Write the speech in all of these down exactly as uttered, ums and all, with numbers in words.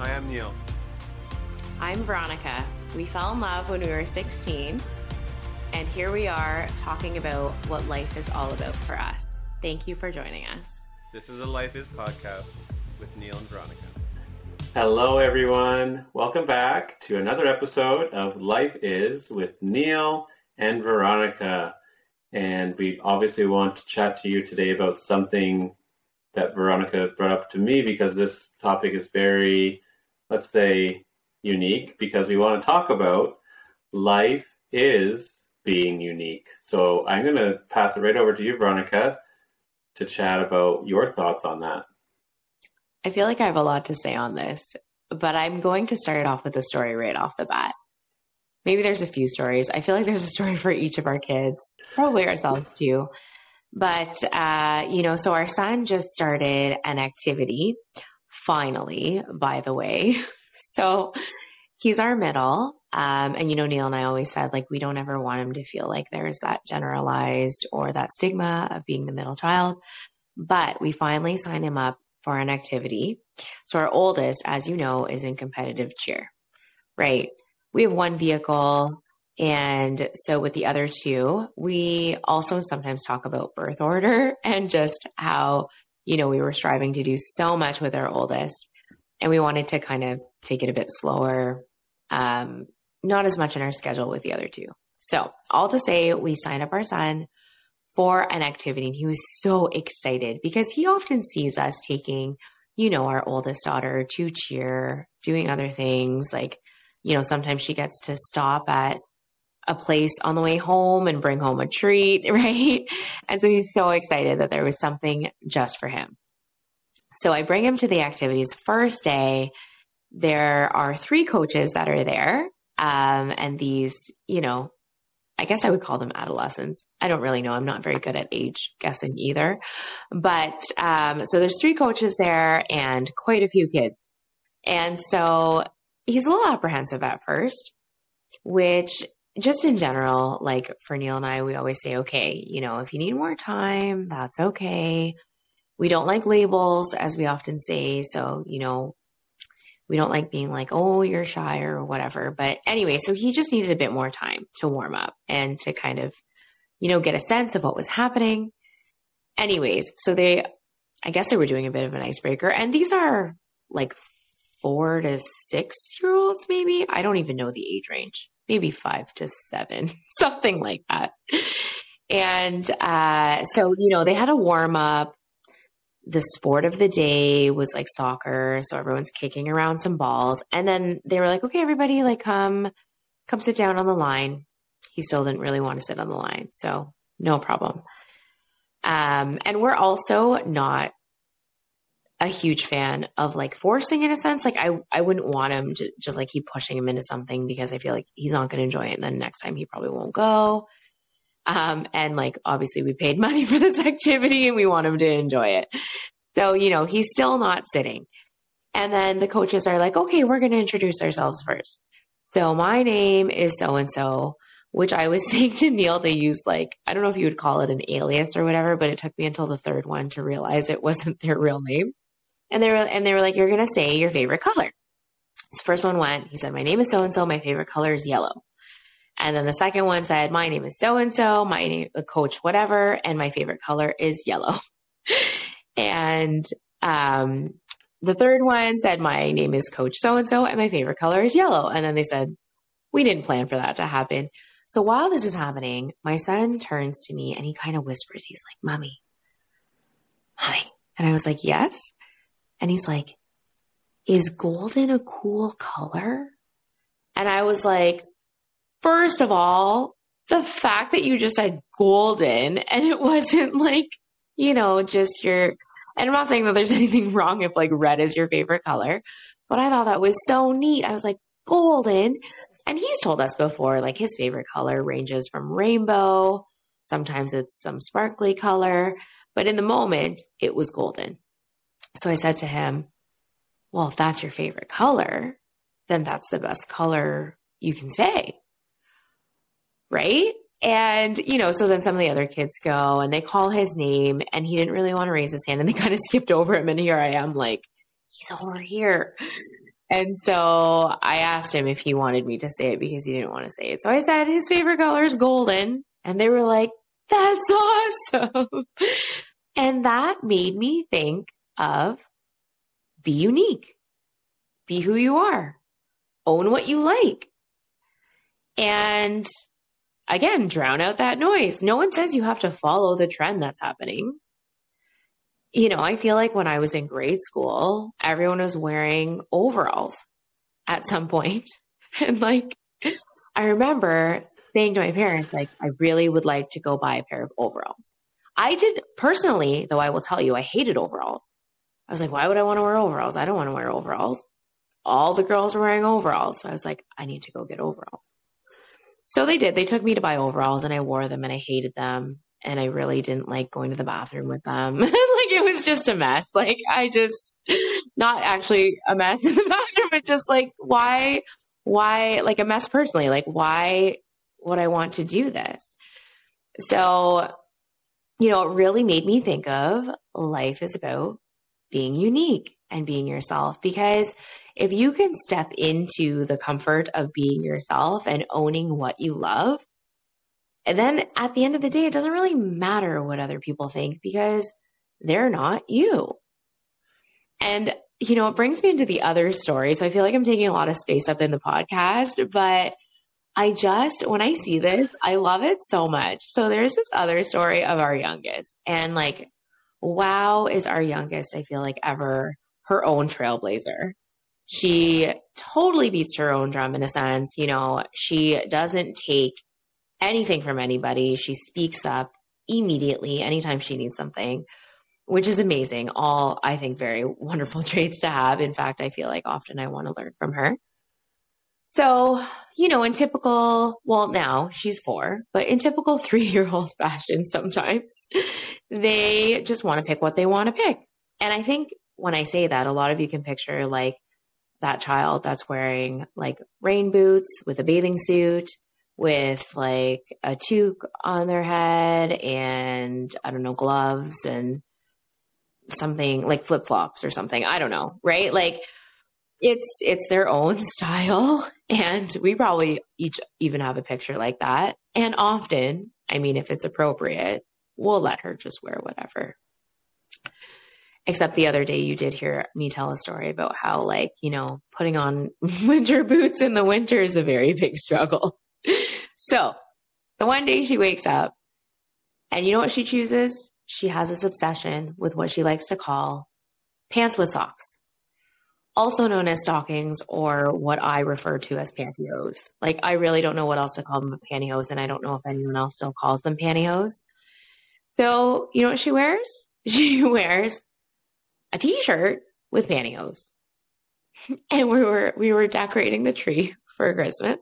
I am Neil. I'm Veronica. We fell in love when we were sixteen, and here we are talking about what life is all about for us. Thank you for joining us. This is a Life Is podcast with Neil and Veronica. Hello, everyone. Welcome back to another episode of Life Is with Neil and Veronica. And we obviously want to chat to you today about something that Veronica brought up to me, because this topic is very, let's say, unique, because we want to talk about life is being unique. So I'm going to pass it right over to you, Veronica, to chat about your thoughts on that. I feel like I have a lot to say on this, but I'm going to start off with a story right off the bat. Maybe there's a few stories. I feel like there's a story for each of our kids, probably ourselves too. But, uh, you know, so our son just started an activity, finally, by the way. So he's our middle. Um, and, you know, Neil and I always said, like, we don't ever want him to feel like there's that generalized or that stigma of being the middle child. But we finally signed him up for an activity. So our oldest, as you know, is in competitive cheer, right? We have one vehicle. And so with the other two, we also sometimes talk about birth order and just how, you know, we were striving to do so much with our oldest, and we wanted to kind of take it a bit slower, um, not as much in our schedule with the other two. So all to say, we signed up our son for an activity, and he was so excited because he often sees us taking, you know, our oldest daughter to cheer, doing other things. Like, you know, sometimes she gets to stop at a place on the way home and bring home a treat, right? And so he's so excited that there was something just for him. So I bring him to the activities. First day, there are three coaches that are there. Um, and these, you know, I guess I would call them adolescents. I don't really know. I'm not very good at age guessing either. But um, so there's three coaches there and quite a few kids. And so he's a little apprehensive at first, which just in general, like for Neil and I, we always say, okay, you know, if you need more time, that's okay. We don't like labels, as we often say. So, you know, we don't like being like, oh, you're shy or whatever. But anyway, so he just needed a bit more time to warm up and to kind of, you know, get a sense of what was happening. Anyways, so they, I guess they were doing a bit of an icebreaker. And these are like four to six year olds, maybe. I don't even know the age range. Maybe five to seven, something like that. And uh, so, you know, they had a warm up. The sport of the day was like soccer. So everyone's kicking around some balls. And then they were like, okay, everybody, like come, come sit down on the line. He still didn't really want to sit on the line. So no problem. Um, and we're also not a huge fan of like forcing, in a sense. Like I, I wouldn't want him to just like keep pushing him into something, because I feel like he's not going to enjoy it. And then next time he probably won't go. Um, and like, obviously we paid money for this activity and we want him to enjoy it. So, you know, he's still not sitting. And then the coaches are like, okay, we're going to introduce ourselves first. So my name is so-and-so, which I was saying to Neil, they used like, I don't know if you would call it an alias or whatever, but it took me until the third one to realize it wasn't their real name. And they were, and they were like, you're going to say your favorite color. His first one went, he said, my name is so-and-so. My favorite color is yellow. And then the second one said, my name is so-and-so, my name, coach, whatever. And my favorite color is yellow. And, um, the third one said, my name is coach so-and-so and my favorite color is yellow. And then they said, we didn't plan for that to happen. So while this is happening, my son turns to me and he kind of whispers, he's like, mommy, mommy. And I was like, yes. And he's like, is golden a cool color? And I was like, first of all, the fact that you just said golden and it wasn't like, you know, just your, and I'm not saying that there's anything wrong if like red is your favorite color, but I thought that was so neat. I was like, golden. And he's told us before, like his favorite color ranges from rainbow. Sometimes it's some sparkly color, but in the moment it was golden. So I said to him, well, if that's your favorite color, then that's the best color you can say. Right? And, you know, so then some of the other kids go and they call his name and he didn't really want to raise his hand and they kind of skipped over him. And here I am like, he's over here. And so I asked him if he wanted me to say it because he didn't want to say it. So I said his favorite color is golden. And they were like, that's awesome. And that made me think of be unique, be who you are, own what you like. And again, drown out that noise. No one says you have to follow the trend that's happening. You know, I feel like when I was in grade school, everyone was wearing overalls at some point. And like, I remember saying to my parents, like, I really would like to go buy a pair of overalls. I did personally, though I will tell you, I hated overalls. I was like, why would I want to wear overalls? I don't want to wear overalls. All the girls were wearing overalls. So I was like, I need to go get overalls. So they did. They took me to buy overalls and I wore them and I hated them. And I really didn't like going to the bathroom with them. Like it was just a mess. Like I just, not actually a mess in the bathroom, but just like, why, why, like a mess personally, like why would I want to do this? So, you know, it really made me think of life is about being unique and being yourself, because if you can step into the comfort of being yourself and owning what you love, and then at the end of the day, it doesn't really matter what other people think because they're not you. And, you know, it brings me into the other story. So I feel like I'm taking a lot of space up in the podcast, but I just, when I see this, I love it so much. So there's this other story of our youngest, and like, wow, is our youngest, I feel like, ever her own trailblazer. She totally beats her own drum in a sense. You know, she doesn't take anything from anybody. She speaks up immediately anytime she needs something, which is amazing. All, I think, very wonderful traits to have. In fact, I feel like often I want to learn from her. So, you know, in typical, well, now she's four, but in typical three-year-old fashion, sometimes they just want to pick what they want to pick. And I think when I say that, a lot of you can picture like that child that's wearing like rain boots with a bathing suit, with like a toque on their head and I don't know, gloves and something like flip-flops or something. I don't know. Right. Like it's, it's their own style. And we probably each even have a picture like that. And often, I mean, if it's appropriate, we'll let her just wear whatever. Except the other day you did hear me tell a story about how like, you know, putting on winter boots in the winter is a very big struggle. So the one day she wakes up and you know what she chooses? She has this obsession with what she likes to call pants with socks, also known as stockings, or what I refer to as pantyhose. Like, I really don't know what else to call them but pantyhose, and I don't know if anyone else still calls them pantyhose. So you know what she wears? She wears a t-shirt with pantyhose. And we were, we were decorating the tree for Christmas.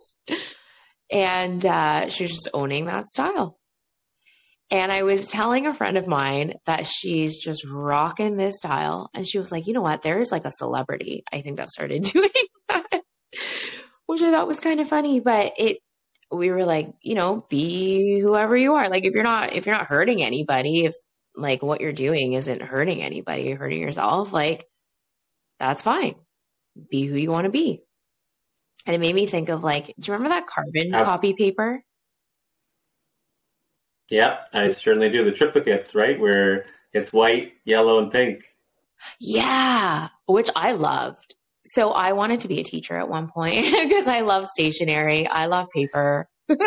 And uh, she was just owning that style. And I was telling a friend of mine that she's just rocking this style. And she was like, you know what? There is like a celebrity, I think, that started doing that, which I thought was kind of funny. But it, we were like, you know, be whoever you are. Like, if you're not, if you're not hurting anybody, if like what you're doing isn't hurting anybody, you're hurting yourself, like, that's fine. Be who you want to be. And it made me think of like, do you remember that carbon uh, copy paper? Yeah, I certainly do. The triplicates, right? Where it's white, yellow, and pink. Yeah, which I loved. So I wanted to be a teacher at one point because I love stationery. I love paper.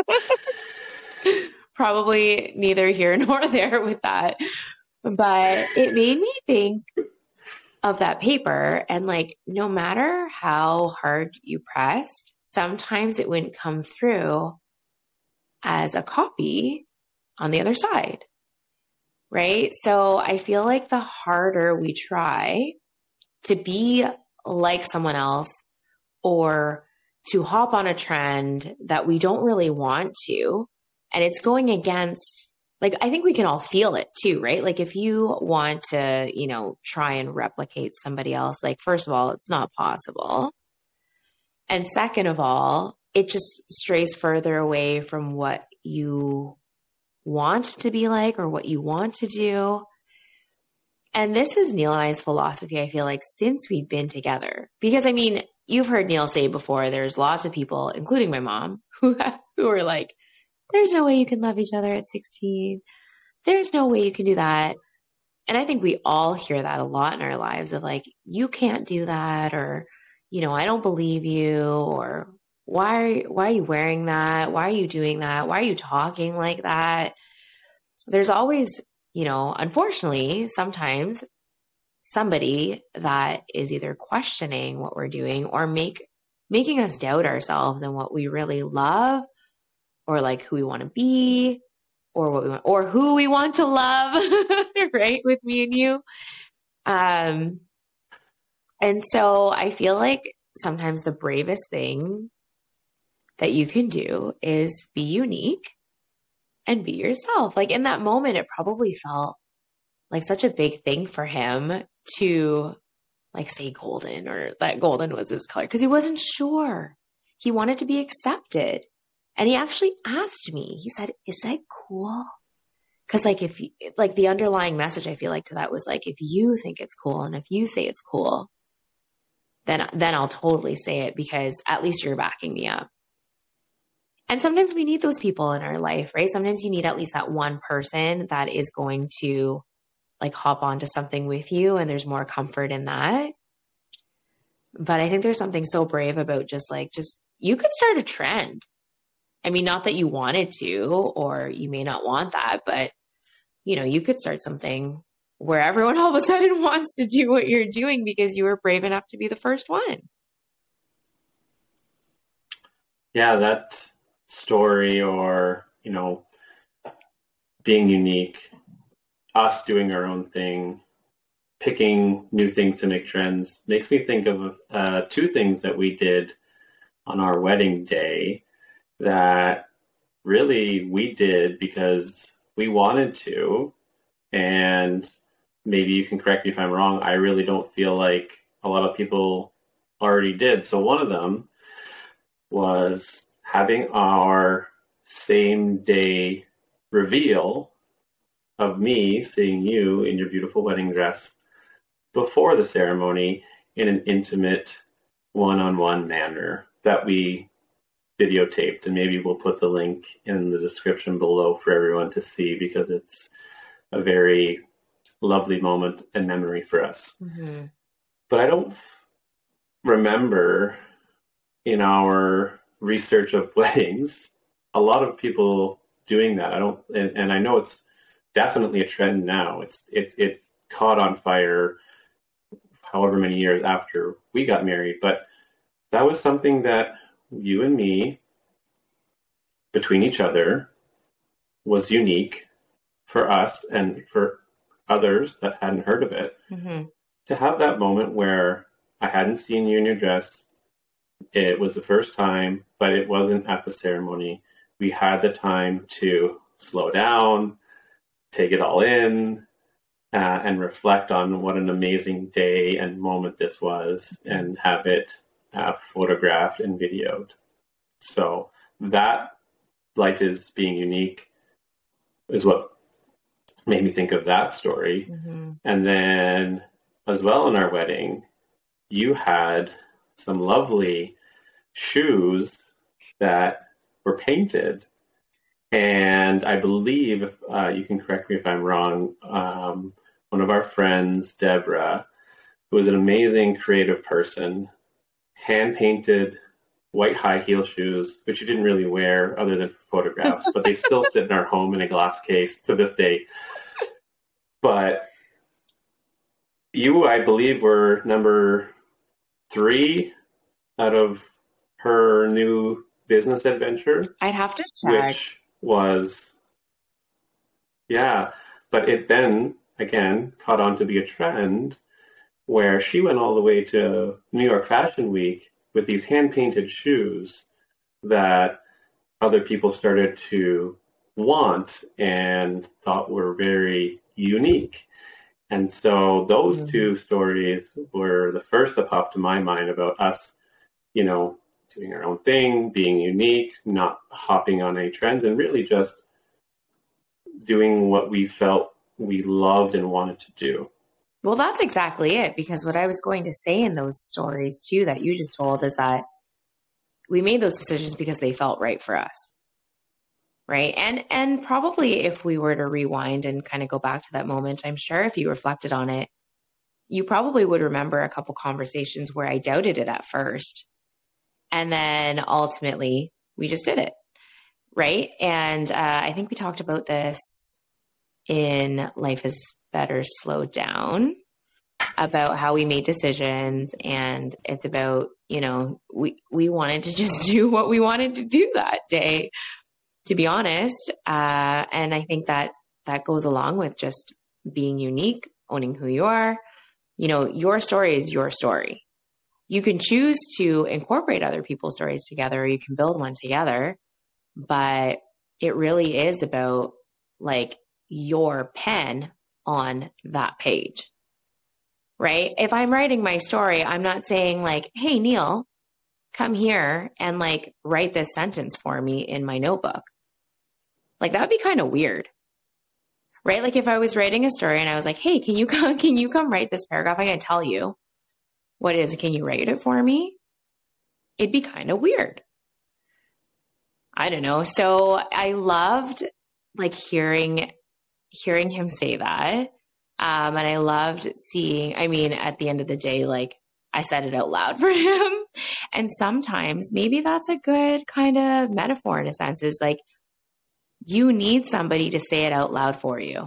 Probably neither here nor there with that. But it made me think of that paper, and like, no matter how hard you pressed, sometimes it wouldn't come through as a copy on the other side, right? So I feel like the harder we try to be like someone else or to hop on a trend that we don't really want to, and it's going against, like, I think we can all feel it too, right? Like, if you want to, you know, try and replicate somebody else, like, first of all, it's not possible. And second of all, it just strays further away from what you want to be like or what you want to do. And this is Neil and I's philosophy, I feel like, since we've been together. Because, I mean, you've heard Neil say before, there's lots of people, including my mom, who, who are like, there's no way you can love each other at sixteen. There's no way you can do that. And I think we all hear that a lot in our lives of like, you can't do that, or, you know, I don't believe you, or why, why are you wearing that? Why are you doing that? Why are you talking like that? There's always, you know, unfortunately, sometimes somebody that is either questioning what we're doing or make making us doubt ourselves and what we really love, or like who we want to be, or what we want, or who we want to love, right? With me and you. Um, and so I feel like sometimes the bravest thing that you can do is be unique and be yourself. Like in that moment, it probably felt like such a big thing for him to like say golden, or that golden was his color, because he wasn't sure. He wanted to be accepted. And he actually asked me, he said, is that cool? Because like if you, like the underlying message I feel like to that was like, if you think it's cool and if you say it's cool, then then I'll totally say it, because at least you're backing me up. And sometimes we need those people in our life, right? Sometimes you need at least that one person that is going to like hop onto something with you, and there's more comfort in that. But I think there's something so brave about just like, just, you could start a trend. I mean, not that you wanted to, or you may not want that, but you know, you could start something where everyone all of a sudden wants to do what you're doing because you were brave enough to be the first one. Yeah, that story, or, you know, being unique, us doing our own thing, picking new things to make trends, makes me think of uh, two things that we did on our wedding day that really we did because we wanted to. And maybe you can correct me if I'm wrong. I really don't feel like a lot of people already did. So one of them was having our same day reveal of me seeing you in your beautiful wedding dress before the ceremony in an intimate one-on-one manner that we videotaped. And maybe we'll put the link in the description below for everyone to see, because it's a very lovely moment and memory for us. Mm-hmm. But I don't remember in our research of weddings a lot of people doing that. I don't, and, and I know it's definitely a trend now. It's it, it's caught on fire however many years after we got married. But that was something that you and me, between each other, was unique for us and for others that hadn't heard of it. Mm-hmm. To have that moment where I hadn't seen you in your dress, it was the first time, but it wasn't at the ceremony. We had the time to slow down, take it all in, uh, and reflect on what an amazing day and moment this was, and have it uh, photographed and videoed. So that life is being unique is what made me think of that story. Mm-hmm. And then as well in our wedding, you had some lovely shoes that were painted. And I believe, uh, you can correct me if I'm wrong, um, one of our friends, Deborah, who was an amazing creative person, hand-painted white high heel shoes, which you didn't really wear other than for photographs, but they still sit in our home in a glass case to this day. But you, I believe, were number three out of her new business adventure. I'd have to check. Which was, yeah. But it then, again, caught on to be a trend where she went all the way to New York Fashion Week with these hand-painted shoes that other people started to want and thought were very unique. And so those mm-hmm. two stories were the first that popped to my mind about us, you know, doing our own thing, being unique, not hopping on any trends, and really just doing what we felt we loved and wanted to do. Well, that's exactly it. Because what I was going to say in those stories too, that you just told, is that we made those decisions because they felt right for us. Right. And, and probably if we were to rewind and kind of go back to that moment, I'm sure if you reflected on it, you probably would remember a couple conversations where I doubted it at first. And then ultimately we just did it. Right. And uh, I think we talked about this in Life is Better Slowed Down, about how we made decisions, and it's about, you know, we, we wanted to just do what we wanted to do that day, to be honest. Uh, and I think that that goes along with just being unique, owning who you are. You know, your story is your story. You can choose to incorporate other people's stories together, or you can build one together, but it really is about like your pen on that page, right? If I'm writing my story, I'm not saying like, hey, Neil, come here and like write this sentence for me in my notebook. Like that'd be kind of weird, right? Like if I was writing a story and I was like, hey, can you come, can you come write this paragraph? I'm going to tell you what it is. Can you write it for me? It'd be kind of weird. I don't know. So I loved like hearing hearing him say that. Um, and I loved seeing, I mean, at the end of the day, like I said it out loud for him. And sometimes maybe that's a good kind of metaphor in a sense, is like, you need somebody to say it out loud for you.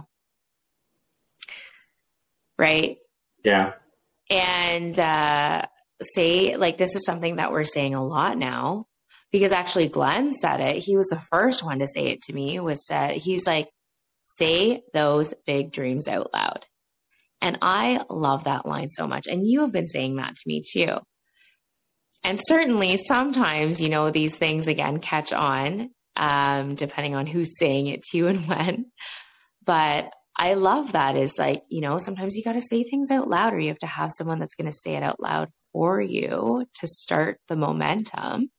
Right? Yeah. And uh, say, like, this is something that we're saying a lot now, because actually Glenn said it. He was the first one to say it to me, was that he's like, say those big dreams out loud. And I love that line so much. And you have been saying that to me too. And certainly sometimes, you know, these things again catch on, um, depending on who's saying it to you and when. But I love that, is like, you know, sometimes you got to say things out loud, or you have to have someone that's going to say it out loud for you to start the momentum.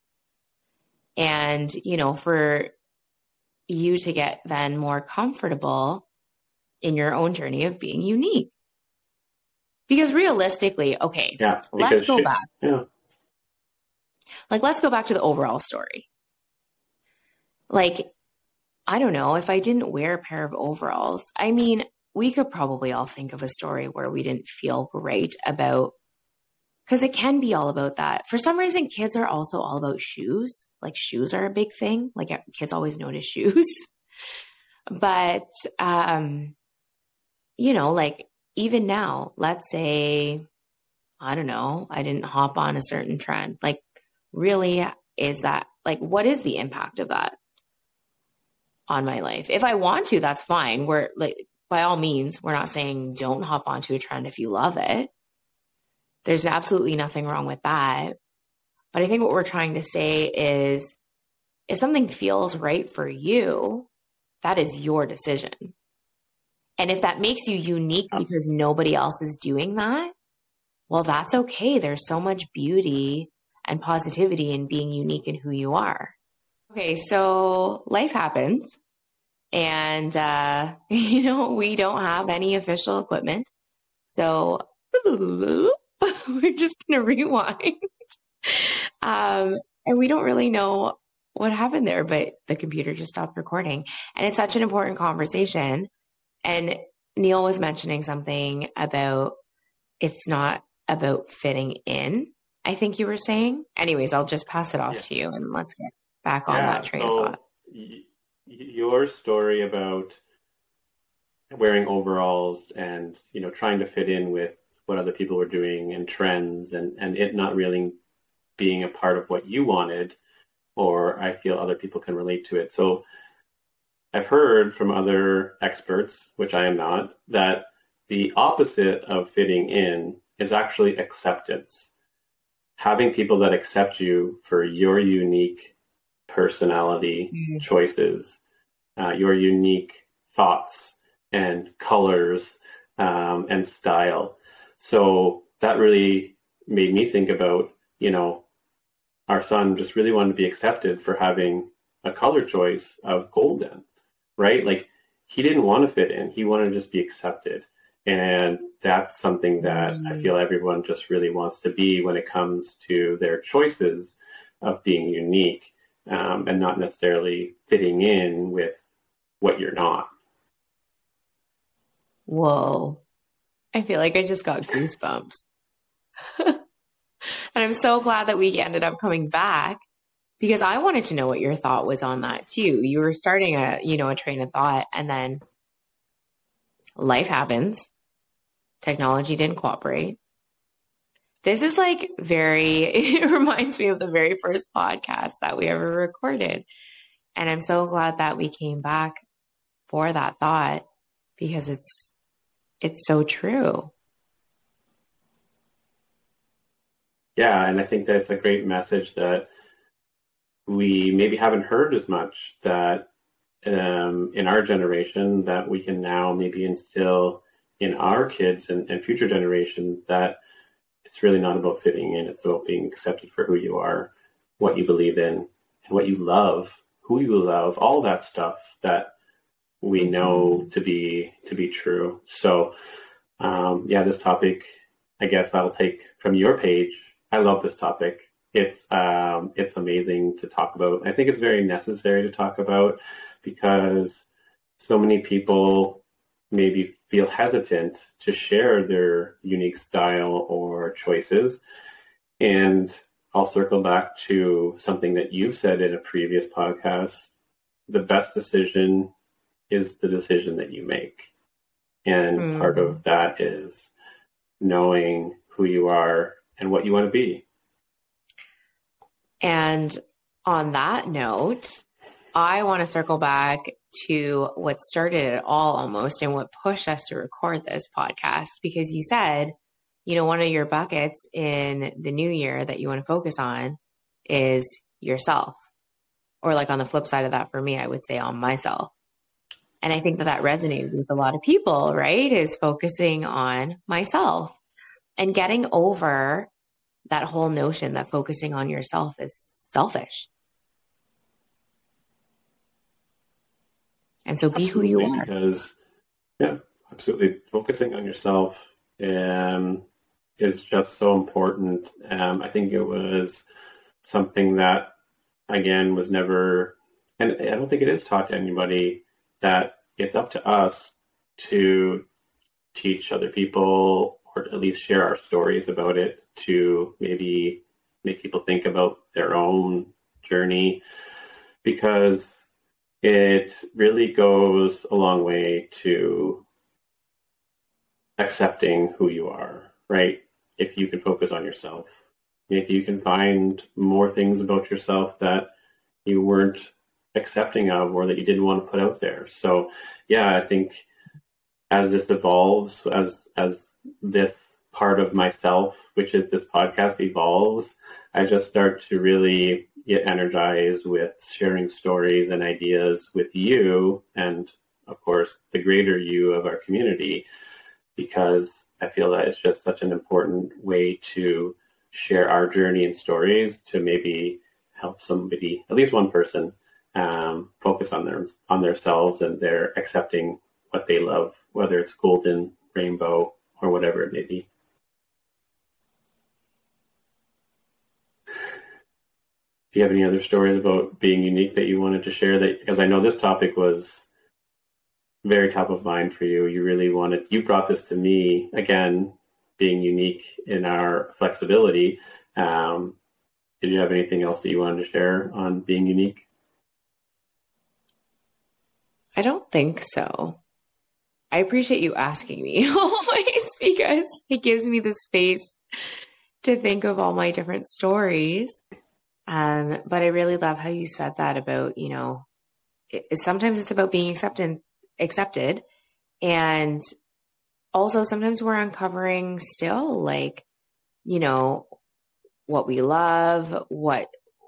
And, you know, for you to get then more comfortable in your own journey of being unique. Because realistically, okay, yeah, let's go she, back. Yeah. Like, let's go back to the overall story. Like, I don't know, if I didn't wear a pair of overalls, I mean, we could probably all think of a story where we didn't feel great about, because it can be all about that. For some reason, kids are also all about shoes. Like, shoes are a big thing. Like, kids always notice shoes. But, um, you know, like, even now, let's say, I don't know, I didn't hop on a certain trend. Like, really, is that, like, what is the impact of that on my life? If I want to, that's fine. We're like, by all means, we're not saying don't hop onto a trend if you love it. There's absolutely nothing wrong with that. But I think what we're trying to say is, if something feels right for you, that is your decision. And if that makes you unique because nobody else is doing that, well, that's okay. There's so much beauty and positivity in being unique in who you are. Okay, so life happens. And, uh, you know, we don't have any official equipment. So we're just going to rewind. Um, and we don't really know what happened there, but the computer just stopped recording. And it's such an important conversation. And Neil was mentioning something about, it's not about fitting in, I think you were saying. Anyways, I'll just pass it off yes. to you, and let's get back on yeah, that train so of thought. Y- your story about wearing overalls and, you know, trying to fit in with what other people were doing and trends, and, and it not really being a part of what you wanted, or I feel other people can relate to it. So I've heard from other experts, which I am not, that the opposite of fitting in is actually acceptance. Having people that accept you for your unique personality mm-hmm. choices, uh, your unique thoughts and colors um, and style. So that really made me think about, you know, our son just really wanted to be accepted for having a color choice of golden, right? Like, he didn't want to fit in. He wanted to just be accepted. And that's something that Mm. I feel everyone just really wants to be when it comes to their choices of being unique, um, and not necessarily fitting in with what you're not. Whoa. I feel like I just got goosebumps. And I'm so glad that we ended up coming back, because I wanted to know what your thought was on that too. You were starting a, you know, a train of thought, and then life happens. Technology didn't cooperate. This is like very, it reminds me of the very first podcast that we ever recorded. And I'm so glad that we came back for that thought, because it's, it's so true. Yeah, and I think that's a great message that we maybe haven't heard as much, that um, in our generation, that we can now maybe instill in our kids and, and future generations, that it's really not about fitting in. It's about being accepted for who you are, what you believe in, and what you love, who you love, all that stuff that we know to be to be true. So, um, yeah, this topic, I guess I'll take from your page. I love this topic. It's um, it's amazing to talk about. I think it's very necessary to talk about, because so many people maybe feel hesitant to share their unique style or choices. And I'll circle back to something that you've said in a previous podcast. The best decision is the decision that you make. And mm. part of that is knowing who you are and what you want to be. And on that note, I want to circle back to what started it all almost, and what pushed us to record this podcast, because you said, you know, one of your buckets in the new year that you want to focus on is yourself. Or like on the flip side of that, for me, I would say on myself. And I think that that resonated with a lot of people, right? Is focusing on myself and getting over that whole notion that focusing on yourself is selfish. And so be absolutely, who you are. Because, yeah, absolutely. Focusing on yourself um, is just so important. Um, I think it was something that, again, was never, and I don't think it is taught to anybody, that it's up to us to teach other people, or at least share our stories about it, to maybe make people think about their own journey, because it really goes a long way to accepting who you are, right? If you can focus on yourself, if you can find more things about yourself that you weren't accepting of, or that you didn't want to put out there. So yeah, I think as this evolves, as as this part of myself, which is this podcast, evolves, I just start to really get energized with sharing stories and ideas with you, and of course the greater you of our community, because I feel that it's just such an important way to share our journey and stories, to maybe help somebody, at least one person, um, focus on their on themselves, and they're accepting what they love, whether it's golden, rainbow, or whatever it may be. Do you have any other stories about being unique that you wanted to share? That, because I know this topic was very top of mind for you. You really wanted, you brought this to me, again, being unique in our flexibility. Um, did you have anything else that you wanted to share on being unique? I don't think so. I appreciate you asking me always, because it gives me the space to think of all my different stories. Um, but I really love how you said that about, you know, it, sometimes it's about being accepted, accepted. And also sometimes we're uncovering still, like, you know, what we love, what,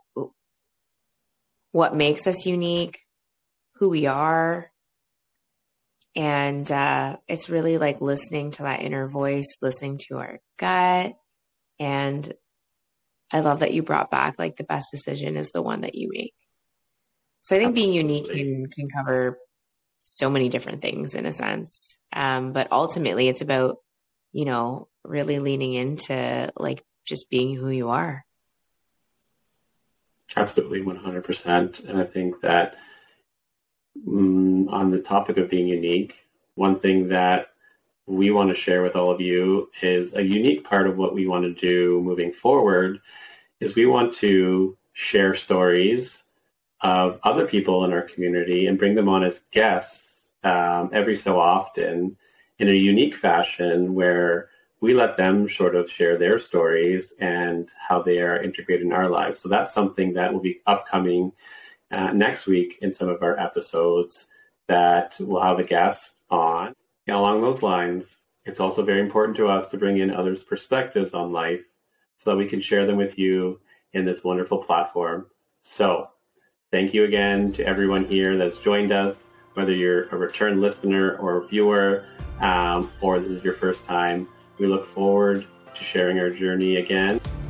what makes us unique, who we are. And uh, it's really like listening to that inner voice, listening to our gut. And I love that you brought back, like, the best decision is the one that you make. So I think Absolutely. Being unique can, can cover so many different things in a sense. Um, but ultimately it's about, you know, really leaning into like just being who you are. Absolutely, one hundred percent. And I think that um, on the topic of being unique, one thing that we want to share with all of you is a unique part of what we want to do moving forward is we want to share stories of other people in our community and bring them on as guests um, every so often in a unique fashion where we let them sort of share their stories and how they are integrated in our lives. So that's something that will be upcoming uh, next week in some of our episodes that we'll have a guest on. And along those lines, it's also very important to us to bring in others' perspectives on life so that we can share them with you in this wonderful platform. So thank you again to everyone here that's joined us, whether you're a return listener or viewer, um, or this is your first time. We look forward to sharing our journey again.